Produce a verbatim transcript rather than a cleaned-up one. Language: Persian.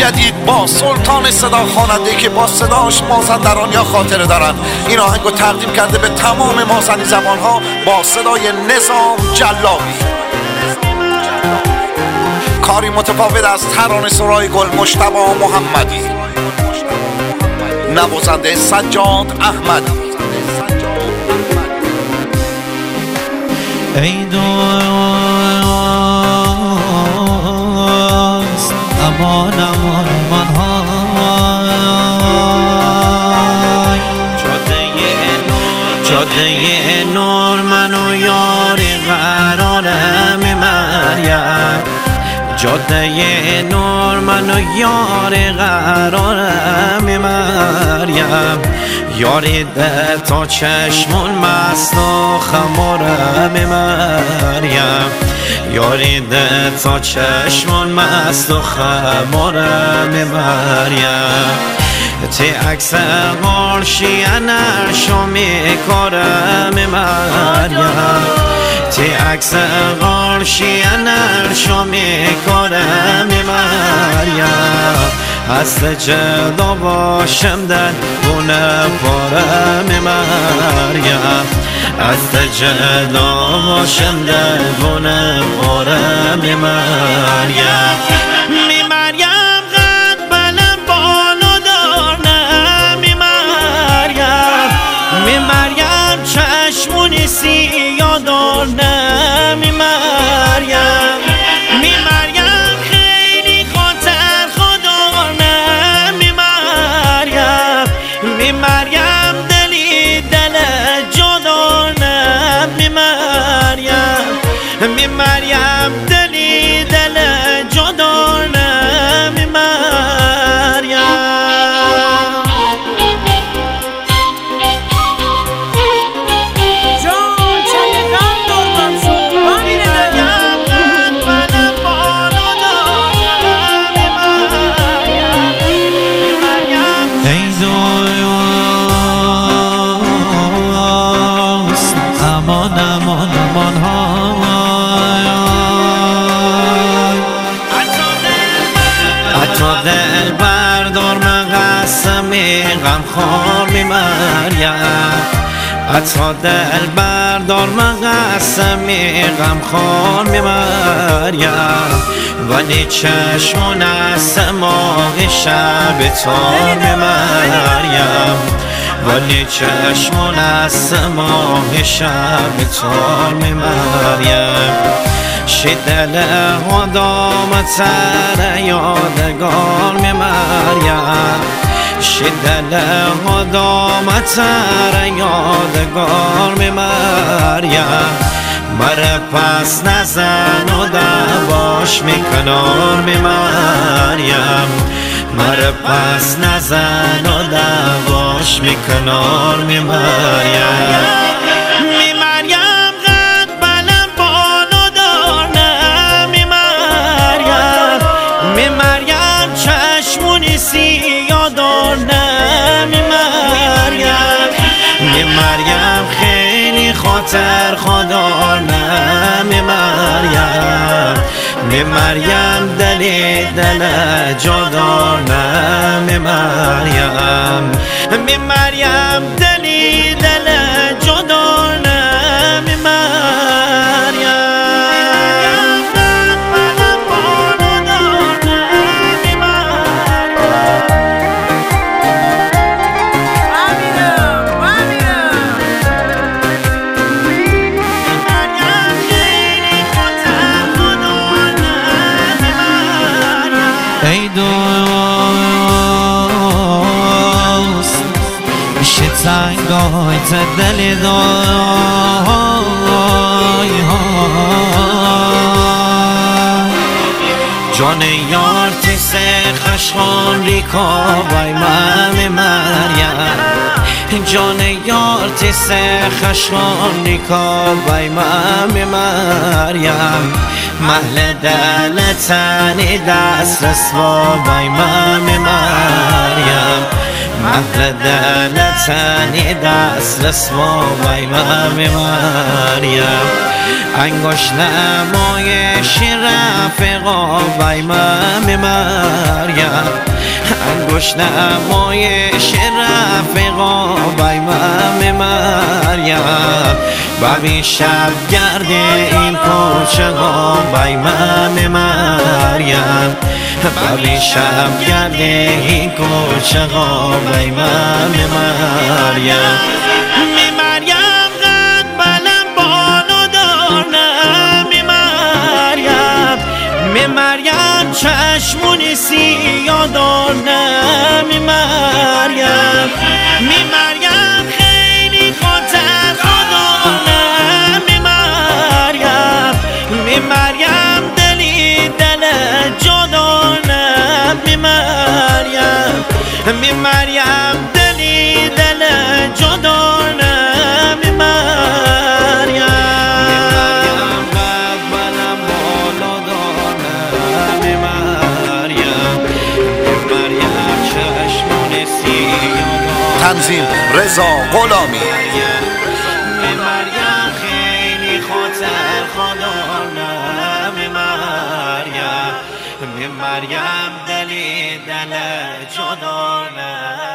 جدید با سلطان صدا خواننده که با صداش مازندران یا خاطره دارن. این آهنگو تقدیم کرده به تمام مازنی زبانها با صدای نظام جلابی. کاری متفاوت از ترانه سرای گل مجتبی محمدی، نوازنده سجاد احمدی. ای دوست امان امان امان های جاده نور منو یاری قرارم مریم، جاده نور منو یاری قرارم مریم، یاری ده تا چشمون مست و خمارم مریم، یاری ده تا چشمون مست و خمارم مریم، تی عکس قرشی انرشو میکارم مریم، تی عکس قرشی انرشو میکارم مریم، هست جدا باشم در بونه پارم مریم، هست جدا باشم در بونه پارم مریم. می مریم قد بلم بالو دارم می مریم، می مریم چشمونی سیاه دارم می مریم، می مریم خیلی خاطر خدارم می مریم، می مریم دلی دل جدارم می مریم، می مریم دلی دل جدارم می مریم. امان امان امان های حتی دل بردار من قسمی غم خور می مریم، حتی دل بردار من قسمی غم خور می مریم، ولی چشمون از ماه شب تار می مریم، ولی چشمون از ماه شب تار می مریم، شدل خدام تر یادگار می مریم، شدل خدام تر یادگار می مریم، مره پس نزن و دواش می کنار می مریم، مره پس نزن و دواش می کنار می مریم. می مریم قد بلم بالو دارم می مریم، می مریم چشمونی سیاه دارم می مریم، می مریم خیلی خاطر خدارم می مریم، می مریم دلی دل جدارم می مریم، می مریم دلی دل جدارم می مریم. ای دوست شتنگای تدلی دای جان یار تیسه خشخان ریکا بای من مریم، جان یار تیسه خشخان ریکا بای من مریم، محل دل تنی دست رسوا بای من مریم، اهل دلتنی دست رسوا وای مام مریم انگشت نمایش رفقا وای مام مریم انگشت نمایش رفقا وای مام مریم ببین شب گرده این کوچه ها وای مام مریم ببین شب گرده این کوچه ها وای مام مریم می مریم قد بلند بالو دارم می مریم می مریم چشمونی سیاه دارم می مریم می مریم خیلی خاطر خدارم می مریم می مریم دلی دل جدانم می مریم می مریم دلی دل جدانم می مریم قد بلند بالا دارم می مریم می مریم چشمون سیاه تنظیم رضا غلامی می مریم خیلی خاطر خدارم می مریم می مریم دلی دل جدانم